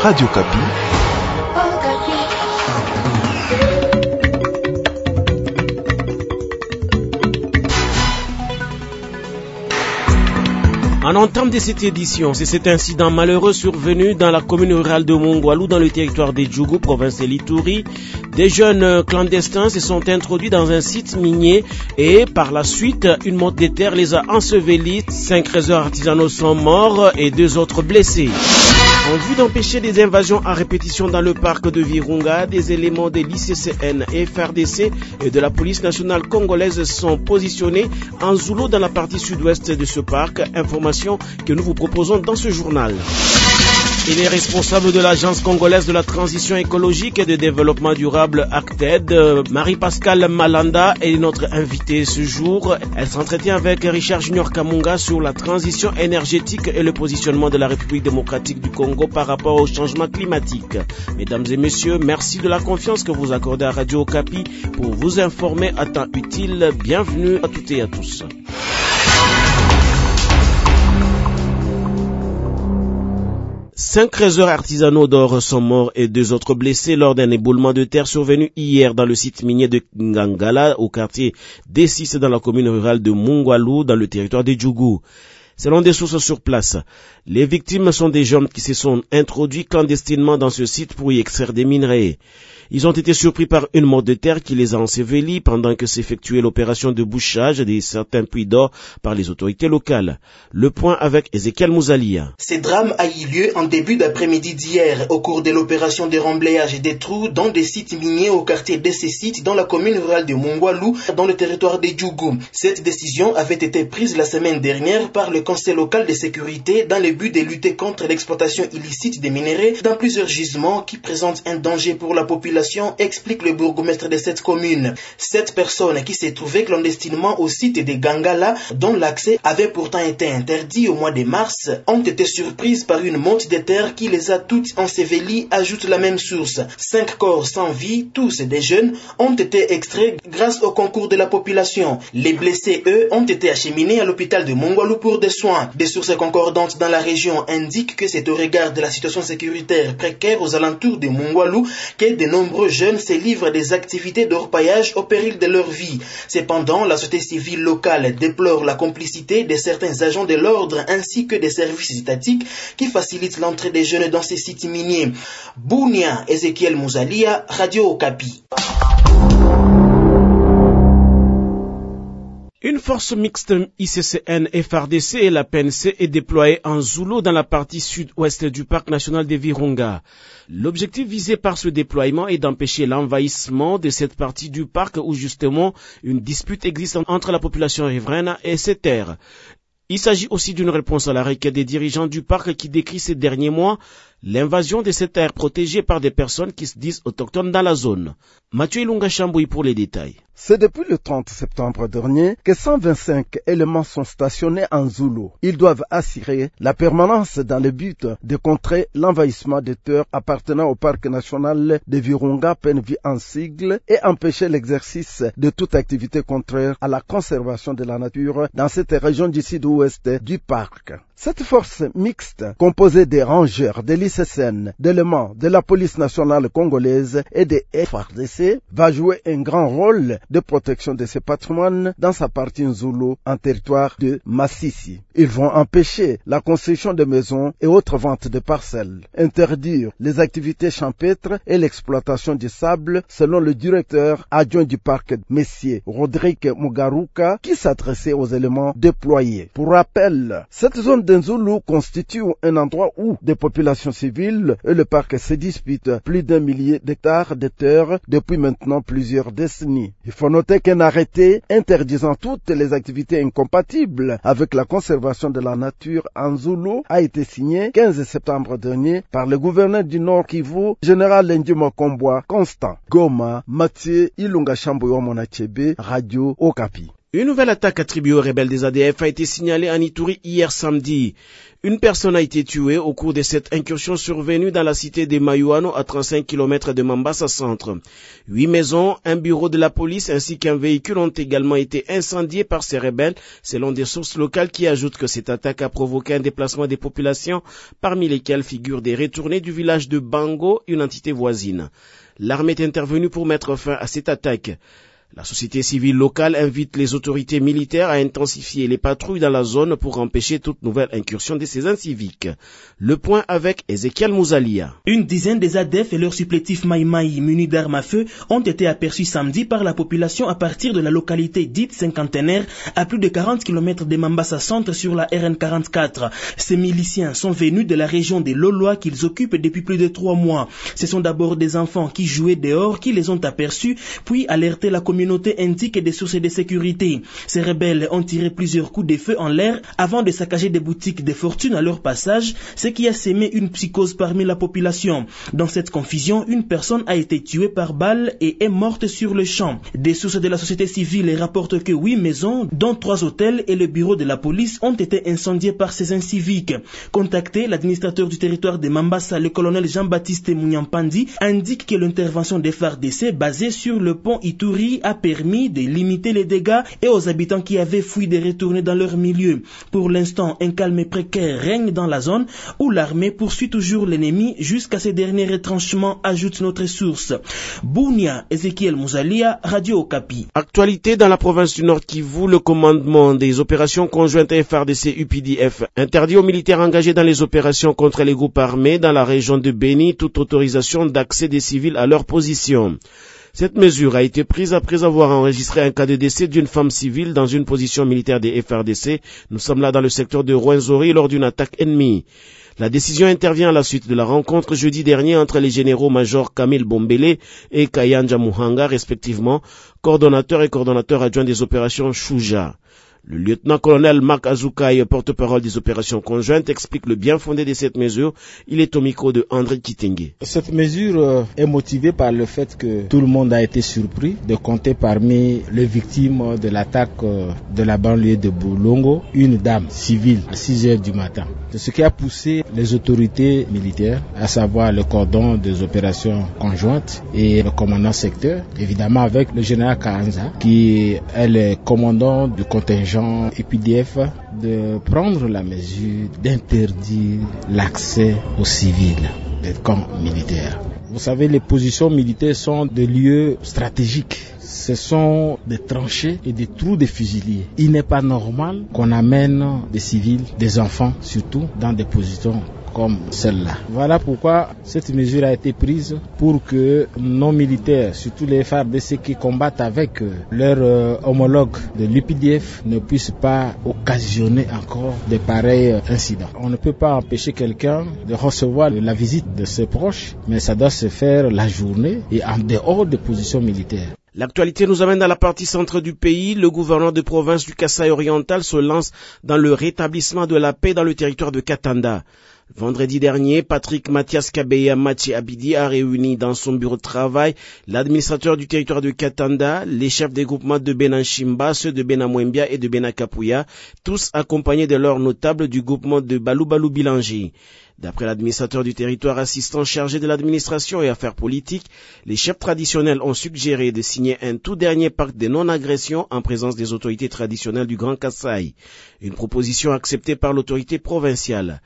Radio Kapi. En entame de cette édition, c'est cet incident malheureux survenu dans la commune rurale de Mongwalou, dans le territoire des Djougou, province de l'Ituri. Des jeunes clandestins se sont introduits dans un site minier et par la suite, une motte de terre les a ensevelis. 5 raiseurs artisanaux sont morts et 2 autres blessés. En vue d'empêcher des invasions à répétition dans le parc de Virunga, des éléments de l'ICCN, FRDC et de la police nationale congolaise sont positionnés en Zoulo dans la partie sud-ouest de ce parc. Information que nous vous proposons dans ce journal. Il est responsable de l'Agence congolaise de la transition écologique et de développement durable ACTED. Marie-Pascale Malanda est notre invitée ce jour. Elle s'entretient avec Richard Junior Kamunga sur la transition énergétique et le positionnement de la République démocratique du Congo par rapport au changement climatique. Mesdames et messieurs, merci de la confiance que vous accordez à Radio Okapi pour vous informer à temps utile. Bienvenue à toutes et à tous. 5 raiseurs artisanaux d'or sont morts et 2 autres blessés lors d'un éboulement de terre survenu hier dans le site minier de Ngangala au quartier D6 dans la commune rurale de Mongwalou dans le territoire des Djougou. Selon des sources sur place, les victimes sont des jeunes qui se sont introduits clandestinement dans ce site pour y extraire des minerais. Ils ont été surpris par une motte de terre qui les a ensevelis pendant que s'effectuait l'opération de bouchage de certains puits d'or par les autorités locales. Le point avec Ezekiel Mouzalia. Ce drame a eu lieu en début d'après-midi d'hier au cours de l'opération de remblayage des trous dans des sites miniers au quartier de ces sites dans la commune rurale de Mongwalou dans le territoire des Djougou. Cette décision avait été prise la semaine dernière par le conseil local de sécurité dans le but de lutter contre l'exploitation illicite des minerais dans plusieurs gisements qui présentent un danger pour la population, explique le bourgmestre de cette commune. 7 personnes qui se trouvaient clandestinement au site de Gangala, dont l'accès avait pourtant été interdit au mois de mars, ont été surprises par une motte de terre qui les a toutes ensevelies, ajoute la même source. 5 corps sans vie, tous des jeunes, ont été extraits grâce au concours de la population. Les blessés, eux, ont été acheminés à l'hôpital de Mongwalou pour des soins. Des sources concordantes dans la région indiquent que c'est au regard de la situation sécuritaire précaire aux alentours de Mongwalou que de nombreux jeunes se livrent à des activités d'orpaillage au péril de leur vie. Cependant, la société civile locale déplore la complicité de certains agents de l'ordre ainsi que des services étatiques qui facilitent l'entrée des jeunes dans ces sites miniers. Bounia, Ezekiel Mouzalia, Radio Okapi. Une force mixte ICCN FRDC et la PNC est déployée en Zoulo dans la partie sud-ouest du parc national de Virunga. L'objectif visé par ce déploiement est d'empêcher l'envahissement de cette partie du parc où justement une dispute existe entre la population riveraine et ses terres. Il s'agit aussi d'une réponse à la requête des dirigeants du parc qui décrit ces derniers mois l'invasion de ces terres protégées par des personnes qui se disent autochtones dans la zone. Mathieu Ilunga Chamboui pour les détails. C'est depuis le 30 septembre dernier que 125 éléments sont stationnés en Zoulo. Ils doivent assurer la permanence dans le but de contrer l'envahissement des terres appartenant au parc national de Virunga, PNV en sigle, et empêcher l'exercice de toute activité contraire à la conservation de la nature dans cette région du sud-ouest du parc. Cette force mixte, composée des rangers de l'ICCN, d'éléments de la police nationale congolaise et des FRDC, va jouer un grand rôle de protection de ce patrimoine dans sa partie Zulu en territoire de Massissi. Ils vont empêcher la construction de maisons et autres ventes de parcelles, interdire les activités champêtres et l'exploitation du sable, selon le directeur adjoint du parc, Messier Rodrigue Mugaruka, qui s'adressait aux éléments déployés. Pour rappel, cette zone d'Nzulu constitue un endroit où des populations civiles et le parc se disputent plus d'1 millier d'hectares de terre depuis maintenant plusieurs décennies. Il faut noter qu'un arrêté interdisant toutes les activités incompatibles avec la conservation de la nature en Zulu a été signé 15 septembre dernier par le gouverneur du Nord Kivu, général Ndjuma Kombwa Constant. Goma, Mathieu Ilunga Chamboyo Monachebe, Radio Okapi. Une nouvelle attaque attribuée aux rebelles des ADF a été signalée en Ituri hier samedi. Une personne a été tuée au cours de cette incursion survenue dans la cité de Mayuano à 35 km de Mambasa centre. 8 maisons, un bureau de la police ainsi qu'un véhicule ont également été incendiés par ces rebelles, selon des sources locales qui ajoutent que cette attaque a provoqué un déplacement des populations, parmi lesquelles figurent des retournés du village de Bango, une entité voisine. L'armée est intervenue pour mettre fin à cette attaque. La société civile locale invite les autorités militaires à intensifier les patrouilles dans la zone pour empêcher toute nouvelle incursion de ces inciviques. Le point avec Ezekiel Mouzalia. Une dizaine des ADF et leurs supplétifs Maïmaï munis d'armes à feu ont été aperçus samedi par la population à partir de la localité dite cinquantenaire à plus de 40 km de Mambasa centre sur la RN 44. Ces miliciens sont venus de la région des Lolois qu'ils occupent depuis plus de 3 mois. Ce sont d'abord des enfants qui jouaient dehors qui les ont aperçus, puis alerté la communauté indique des sources de sécurité. Ces rebelles ont tiré plusieurs coups de feu en l'air avant de saccager des boutiques de fortune à leur passage, ce qui a sémé une psychose parmi la population. Dans cette confusion, une personne a été tuée par balle et est morte sur le champ. Des sources de la société civile rapportent que 8 maisons, dont 3 hôtels et le bureau de la police ont été incendiés par ces inciviques. Contacté, l'administrateur du territoire de Mambasa, le colonel Jean-Baptiste Mounyampandi, indique que l'intervention des FARDC basée sur le pont Ituri a permis de limiter les dégâts et aux habitants qui avaient fui de retourner dans leur milieu. Pour l'instant, un calme précaire règne dans la zone où l'armée poursuit toujours l'ennemi jusqu'à ses derniers retranchements, ajoute notre source. Bounia, Ezekiel Mouzalia, Radio Okapi. Actualité dans la province du Nord Kivu, le commandement des opérations conjointes FARDC-UPDF interdit aux militaires engagés dans les opérations contre les groupes armés dans la région de Beni toute autorisation d'accès des civils à leur position. Cette mesure a été prise après avoir enregistré un cas de décès d'une femme civile dans une position militaire des FARDC. Nous sommes là dans le secteur de Rwenzori lors d'une attaque ennemie. La décision intervient à la suite de la rencontre jeudi dernier entre les généraux-majors Kamil Bombele et Kayanja Muhanga, respectivement, coordonnateur et coordonnateur adjoint des opérations Shuja. Le lieutenant-colonel Marc Azukai, porte-parole des opérations conjointes, explique le bien fondé de cette mesure. Il est au micro de André Kitenge. Cette mesure est motivée par le fait que tout le monde a été surpris de compter parmi les victimes de l'attaque de la banlieue de Boulongo une dame civile à 6 heures du matin. C'est ce qui a poussé les autorités militaires, à savoir le cordon des opérations conjointes et le commandant secteur, évidemment avec le général Kaanza, qui est le commandant du contingent UPDF, de prendre la mesure d'interdire l'accès aux civils des camps militaires. Vous savez, les positions militaires sont des lieux stratégiques. Ce sont des tranchées et des trous de fusiliers. Il n'est pas normal qu'on amène des civils, des enfants surtout, dans des positions comme celle-là. Voilà pourquoi cette mesure a été prise pour que nos militaires, surtout les FARDC qui combattent avec leurs homologues de l'UPDF, ne puissent pas occasionner encore de pareils incidents. On ne peut pas empêcher quelqu'un de recevoir la visite de ses proches, mais ça doit se faire la journée et en dehors des positions militaires. L'actualité nous amène dans la partie centre du pays. Le gouverneur de province du Kasaï oriental se lance dans le rétablissement de la paix dans le territoire de Katanda. Vendredi dernier, Patrick Mathias Kabeya Machi Abidi a réuni dans son bureau de travail l'administrateur du territoire de Katanda, les chefs des groupements de Benanchimba, ceux de Benamwembia et de Benakapuya, tous accompagnés de leurs notables du groupement de Balou Bilangi. D'après l'administrateur du territoire assistant chargé de l'administration et affaires politiques, les chefs traditionnels ont suggéré de signer un tout dernier pacte de non-agression en présence des autorités traditionnelles du Grand Kasaï. Une proposition acceptée par l'autorité provinciale.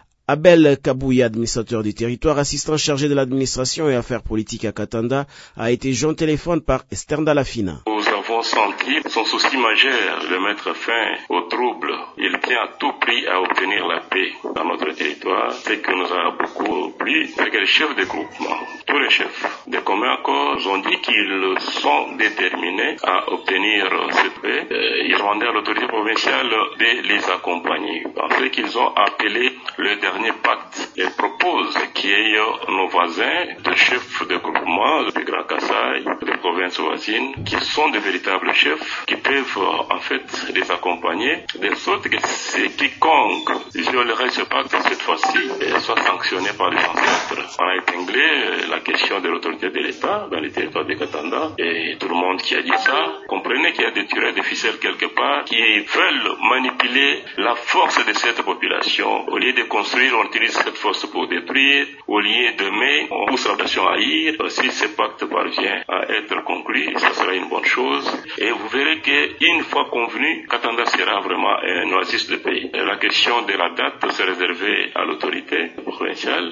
Abel Kabouya, administrateur du territoire, assistant chargé de l'administration et affaires politiques à Katanda, a été joint au téléphone par Esther Dalafina. Nous avons senti son souci majeur de mettre fin aux troubles. Il tient à tout prix à obtenir la paix dans notre territoire. Ce que nous a beaucoup plu, c'est que les chefs de groupement, tous les chefs de communs causes ont dit qu'ils sont déterminés à obtenir cette paix. Ils demandaient à l'autorité provinciale de les accompagner. Parce qu'ils ont appelé le dernier pacte. Ils proposent qu'il associer nos voisins, des chefs de groupement du Grand Kasaï, des provinces voisines, qui sont de véritables chefs, qui peuvent en fait les accompagner, de sorte que quiconque violerait ce pacte cette fois-ci soit sanctionné par les ancêtres. On a épinglé la question de l'autorité de l'État dans les territoires de Katanda, et tout le monde qui a dit ça, comprenez qu'il y a des tueurs, des ficelles quelque part, qui veulent manipuler la force de cette population. Au lieu de construire, on utilise cette force pour détruire. Au lieu d'aimer, on pousse la nation à haïr. Si ce pacte parvient à être conclu, ça sera une bonne chose. Et vous verrez qu'une fois convenu, Katanda sera vraiment un oasis de pays. La question de la date sera réservée à l'autorité provinciale.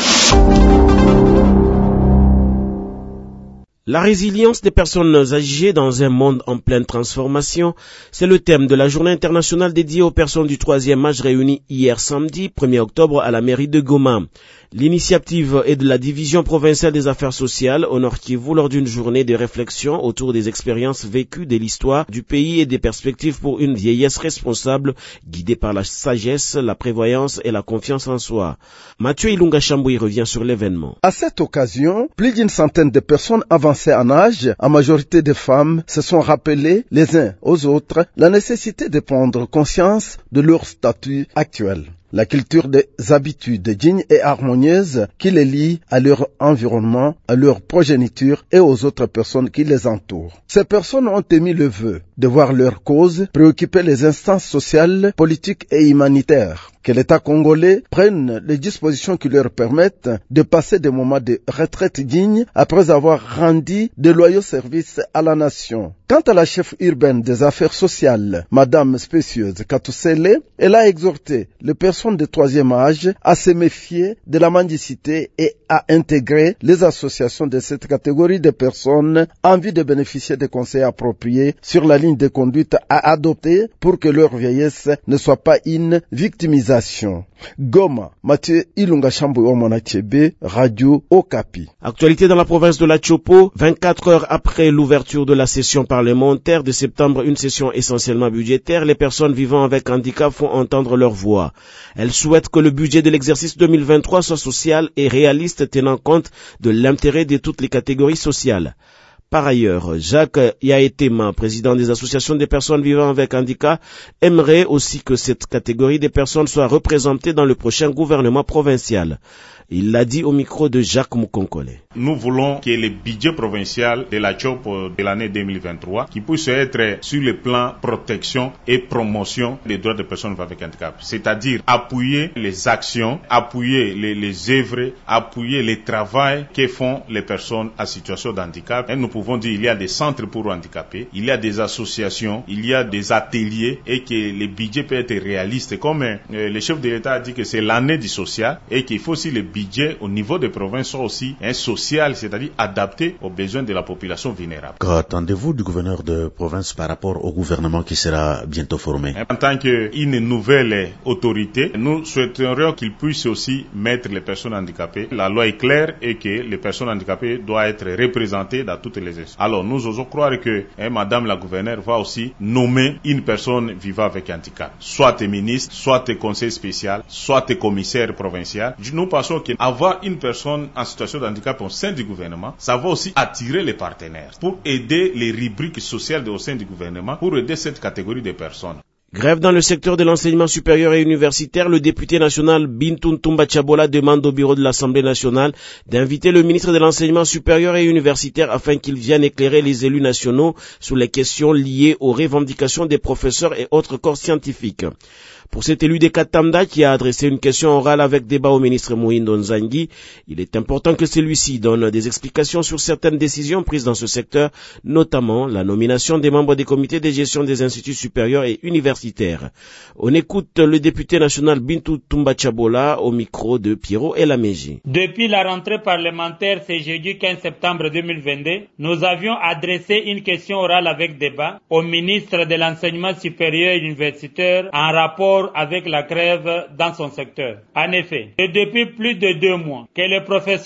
La résilience des personnes âgées dans un monde en pleine transformation, c'est le thème de la journée internationale dédiée aux personnes du 3e âge réunies hier samedi, 1er octobre à la mairie de Goma. L'initiative est de la division provinciale des affaires sociales au Nord Kivu lors d'une journée de réflexion autour des expériences vécues de l'histoire du pays et des perspectives pour une vieillesse responsable guidée par la sagesse, la prévoyance et la confiance en soi. Mathieu Ilunga Chamboui revient sur l'événement. À cette occasion, plus d'une centaine de personnes avancées en âge, en majorité de femmes, se sont rappelées les uns aux autres la nécessité de prendre conscience de leur statut actuel. La culture des habitudes dignes et harmonieuses qui les lient à leur environnement, à leur progéniture et aux autres personnes qui les entourent. Ces personnes ont émis le vœu de voir leur cause préoccuper les instances sociales, politiques et humanitaires. Que l'État congolais prenne les dispositions qui leur permettent de passer des moments de retraite dignes après avoir rendu de loyaux services à la nation. Quant à la chef urbaine des affaires sociales, Madame Spécieuse Katousele, elle a exhorté les personnes de 3e âge à se méfier de la mendicité et à intégrer les associations de cette catégorie de personnes en vue de bénéficier des conseils appropriés sur la ligne de conduite à adopter pour que leur vieillesse ne soit pas une victimisation. Goma, Mathieu Ilunga Chamboui Omonachebe, Radio Okapi. Actualité dans la province de la Chopo, 24 heures après l'ouverture de la session parlementaire de septembre, une session essentiellement budgétaire, les personnes vivant avec handicap font entendre leur voix. Elles souhaitent que le budget de l'exercice 2023 soit social et réaliste, tenant compte de l'intérêt de toutes les catégories sociales. Par ailleurs, Jacques Yaetema, président des associations des personnes vivant avec handicap, aimerait aussi que cette catégorie de personnes soit représentée dans le prochain gouvernement provincial. Il l'a dit au micro de Jacques Moukonkole. Nous voulons que le budget provincial de la CHOP de l'année 2023 qui puisse être sur le plan protection et promotion des droits des personnes avec handicap. C'est-à-dire appuyer les actions, appuyer les œuvres, appuyer le travail que font les personnes à situation de handicap. Et nous pouvons dire qu'il y a des centres pour handicapés, il y a des associations, il y a des ateliers et que le budget peut être réaliste. Comme le chef de l'État a dit que c'est l'année du social et qu'il faut aussi le budget au niveau des provinces soit aussi un social, c'est-à-dire adapté aux besoins de la population vulnérable. Qu'attendez-vous du gouverneur de province par rapport au gouvernement qui sera bientôt formé? En tant qu'une nouvelle autorité, nous souhaiterions qu'il puisse aussi mettre les personnes handicapées. La loi est claire et que les personnes handicapées doivent être représentées dans toutes les instances. Alors nous osons croire que Madame la gouverneure va aussi nommer une personne vivant avec handicap, soit ministre, soit conseiller spécial, soit commissaire provincial. Nous pensons qu'avoir une personne en situation de handicap au sein du gouvernement, ça va aussi attirer les partenaires pour aider les rubriques sociales au sein du gouvernement, pour aider cette catégorie de personnes. Grève dans le secteur de l'enseignement supérieur et universitaire, le député national Bintou Ntumba Tchabola demande au bureau de l'Assemblée nationale d'inviter le ministre de l'enseignement supérieur et universitaire afin qu'il vienne éclairer les élus nationaux sur les questions liées aux revendications des professeurs et autres corps scientifiques. Pour cet élu de Katanda qui a adressé une question orale avec débat au ministre Mohindo Nzangi, il est important que celui-ci donne des explications sur certaines décisions prises dans ce secteur, notamment la nomination des membres des comités de gestion des instituts supérieurs et universitaires. On écoute le député national Bintou Ntumba Tchabola au micro de Pierrot Elameji. Depuis la rentrée parlementaire ce jeudi 15 septembre 2022, nous avions adressé une question orale avec débat au ministre de l'enseignement supérieur et universitaire en rapport avec la grève dans son secteur. En effet, et depuis plus de 2 mois que les professeurs,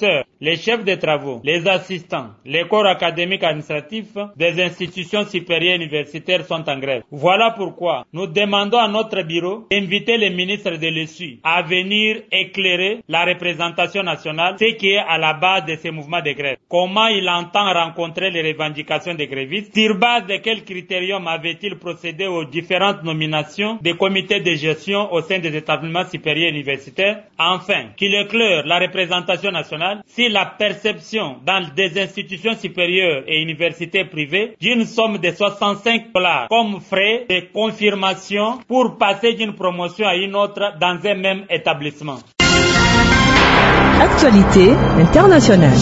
les chefs de travaux, les assistants, les corps académiques administratifs des institutions supérieures universitaires sont en grève. Voilà pourquoi nous demandons à notre bureau d'inviter le ministre de l'ESU à venir éclairer la représentation nationale, ce qui est à la base de ces mouvements de grève. Comment il entend rencontrer les revendications des grévistes? Sur base de quels critériums avait-il procédé aux différentes nominations des comités de gestion au sein des établissements supérieurs universitaires? Enfin, qu'il éclaire la représentation nationale si la perception dans des institutions supérieures et universités privées d'une somme de $65 comme frais de confirmation pour passer d'une promotion à une autre dans un même établissement. Actualité internationale.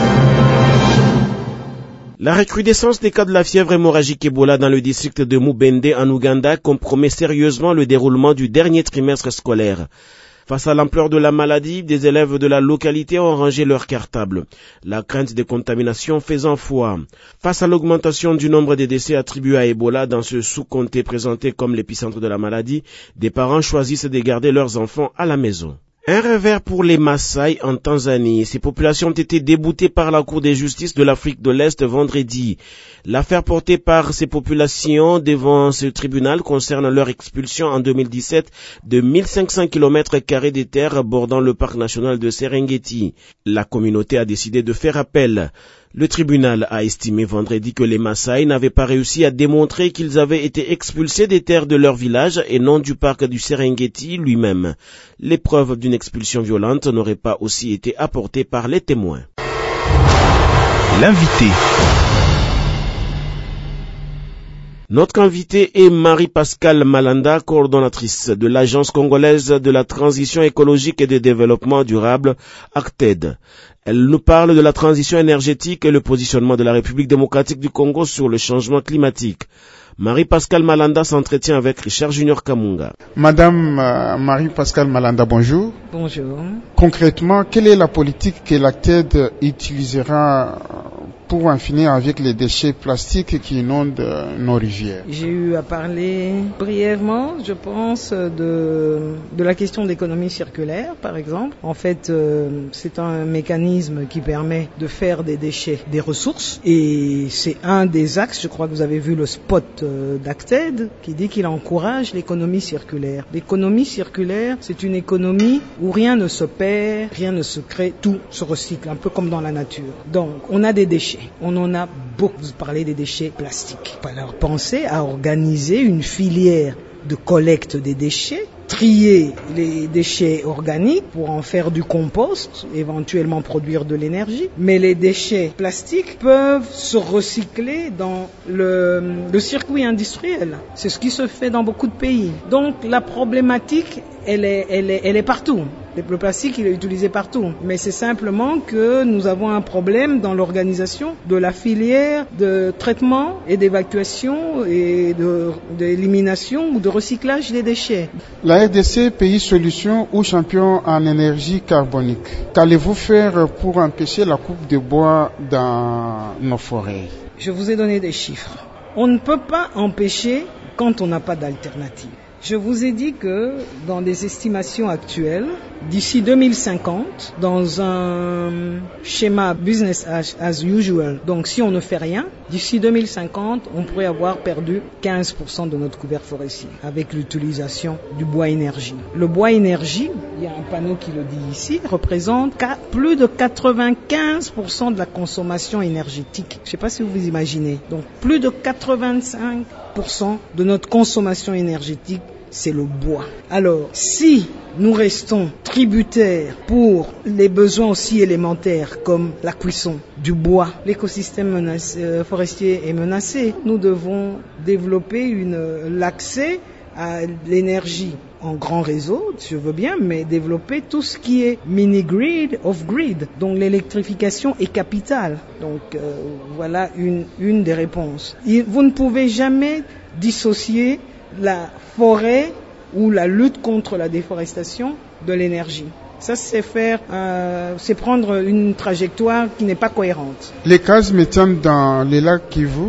La recrudescence des cas de la fièvre hémorragique Ebola dans le district de Mubende en Ouganda compromet sérieusement le déroulement du dernier trimestre scolaire. Face à l'ampleur de la maladie, des élèves de la localité ont rangé leurs cartables, la crainte des contaminations faisant foi. Face à l'augmentation du nombre de décès attribués à Ebola dans ce sous-comté présenté comme l'épicentre de la maladie, des parents choisissent de garder leurs enfants à la maison. Un revers pour les Maasai en Tanzanie. Ces populations ont été déboutées par la Cour de justice de l'Afrique de l'Est vendredi. L'affaire portée par ces populations devant ce tribunal concerne leur expulsion en 2017 de 1500 km² des terres bordant le parc national de Serengeti. La communauté a décidé de faire appel. Le tribunal a estimé vendredi que les Maasai n'avaient pas réussi à démontrer qu'ils avaient été expulsés des terres de leur village et non du parc du Serengeti lui-même. Les preuves d'une expulsion violente n'auraient pas aussi été apportées par les témoins. L'invité. Notre invitée est Marie-Pascale Malanda, coordonnatrice de l'Agence congolaise de la transition écologique et de développement durable, ACTED. Elle nous parle de la transition énergétique et le positionnement de la République démocratique du Congo sur le changement climatique. Marie-Pascale Malanda s'entretient avec Richard Junior Kamunga. Madame Marie-Pascale Malanda, bonjour. Bonjour. Concrètement, quelle est la politique que l'ACTED utilisera pour en finir avec les déchets plastiques qui inondent nos rivières? J'ai eu à parler brièvement, je pense, de la question d'économie circulaire, par exemple. En fait, c'est un mécanisme qui permet de faire des déchets des ressources, et c'est un des axes, je crois que vous avez vu le spot d'ACTED, qui dit qu'il encourage l'économie circulaire. L'économie circulaire, c'est une économie où rien ne se perd, rien ne se crée, tout se recycle, un peu comme dans la nature. Donc, on a des déchets. On en a beaucoup. Vous parlez des déchets plastiques. Alors, pensez à organiser une filière de collecte des déchets, trier les déchets organiques pour en faire du compost, éventuellement produire de l'énergie. Mais les déchets plastiques peuvent se recycler dans le circuit industriel. C'est ce qui se fait dans beaucoup de pays. Donc la problématique, elle est partout. Le plastique, il est utilisé partout. Mais c'est simplement que nous avons un problème dans l'organisation de la filière de traitement et d'évacuation et d'élimination ou de recyclage des déchets. La RDC, pays solution ou champion en énergie carbonique, qu'allez-vous faire pour empêcher la coupe de bois dans nos forêts? Je vous ai donné des chiffres. On ne peut pas empêcher quand on n'a pas d'alternative. Je vous ai dit que dans des estimations actuelles, d'ici 2050, dans un schéma business as usual, donc si on ne fait rien, d'ici 2050, on pourrait avoir perdu 15% de notre couvert forestier avec l'utilisation du bois énergie. Le bois énergie, il y a un panneau qui le dit ici, représente plus de 95% de la consommation énergétique. Je ne sais pas si vous vous imaginez. Donc plus de 85% de notre consommation énergétique, c'est le bois. Alors, si nous restons tributaires pour les besoins aussi élémentaires comme la cuisson du bois, l'écosystème forestier est menacé. Nous devons développer l'accès à l'énergie en grand réseau, je veux bien, mais développer tout ce qui est mini-grid, off-grid. Donc l'électrification est capitale. Donc voilà une des réponses. Vous ne pouvez jamais dissocier la forêt ou la lutte contre la déforestation de l'énergie. Ça, c'est prendre une trajectoire qui n'est pas cohérente. Les cases méthanes dans les lacs Kivu,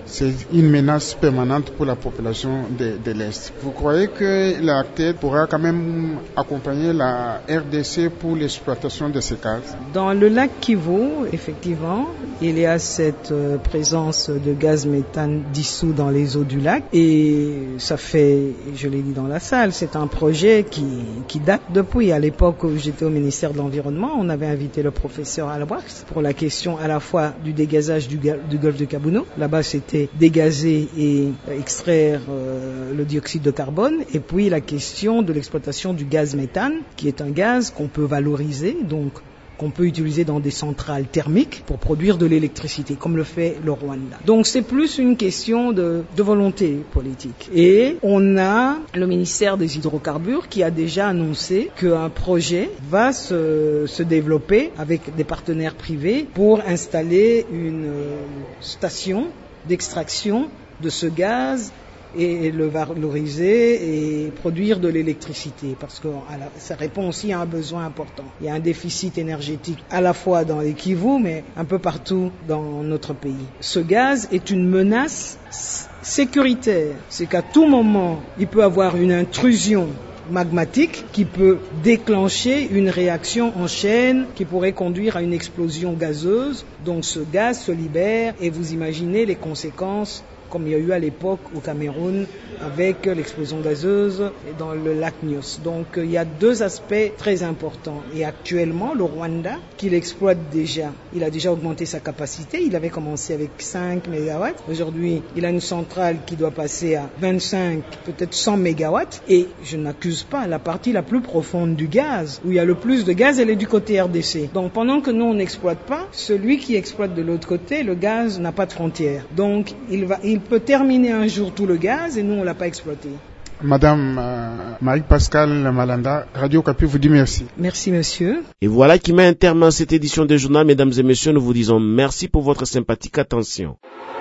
C'est une menace permanente pour la population de l'Est. Vous croyez que la TED pourra quand même accompagner la RDC pour l'exploitation de ces gaz? Dans le lac Kivu, effectivement, il y a cette présence de gaz méthane dissous dans les eaux du lac et ça fait, je l'ai dit dans la salle, c'est un projet qui date depuis. À l'époque où j'étais au ministère de l'Environnement, on avait invité le professeur Alwax pour la question à la fois du dégazage du golfe de Kabuno. Là-bas, c'était dégazer et extraire le dioxyde de carbone, et puis la question de l'exploitation du gaz méthane, qui est un gaz qu'on peut valoriser, donc qu'on peut utiliser dans des centrales thermiques pour produire de l'électricité, comme le fait le Rwanda. Donc c'est plus une question de volonté politique. Et on a le ministère des Hydrocarbures qui a déjà annoncé qu'un projet va se développer avec des partenaires privés pour installer une station d'extraction de ce gaz et le valoriser et produire de l'électricité, parce que ça répond aussi à un besoin important. Il y a un déficit énergétique à la fois dans les Kivu, mais un peu partout dans notre pays. Ce gaz est une menace sécuritaire. C'est qu'à tout moment, il peut avoir une intrusion magmatique qui peut déclencher une réaction en chaîne qui pourrait conduire à une explosion gazeuse. Donc ce gaz se libère et vous imaginez les conséquences comme il y a eu à l'époque au Cameroun avec l'explosion gazeuse dans le lac Nyos. Donc il y a deux aspects très importants. Et actuellement, le Rwanda, qui l'exploite déjà, il a déjà augmenté sa capacité. Il avait commencé avec 5 MW. Aujourd'hui, il a une centrale qui doit passer à 25, peut-être 100 MW. Et je n'accuse pas, la partie la plus profonde du gaz, où il y a le plus de gaz, elle est du côté RDC. Donc pendant que nous, on n'exploite pas, celui qui exploite de l'autre côté, le gaz n'a pas de frontières. Donc il peut terminer un jour tout le gaz et nous, on l'a pas exploité. Madame Marie-Pascale Malanda, Radio Okapi vous dit merci. Merci monsieur. Et voilà qui met un terme à cette édition de journal. Mesdames et messieurs, nous vous disons merci pour votre sympathique attention.